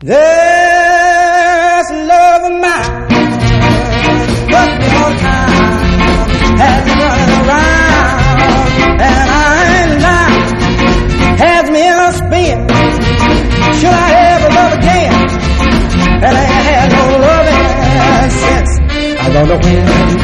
This love of mine puts me on time, has me running around, and I ain't lying, has me in a spin. Should I ever love again? And I ain't had no loving since I don't know when.